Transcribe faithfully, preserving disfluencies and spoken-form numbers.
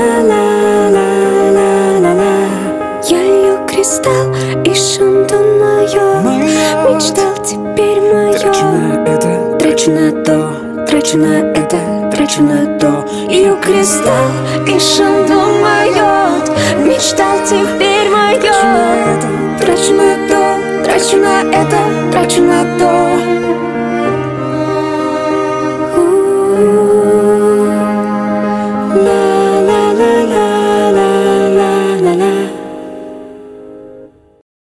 ла-ла-ла-ла-ла-ла. Я лью кристалл и шандун мое. Мечтал, теперь мое. Трачу на это, Трачу на то, трачу на это, трачу на то. Лью кристалл и шандун мое. Мечтал, теперь мое. Трачу на то, трачу на это, трачу на то.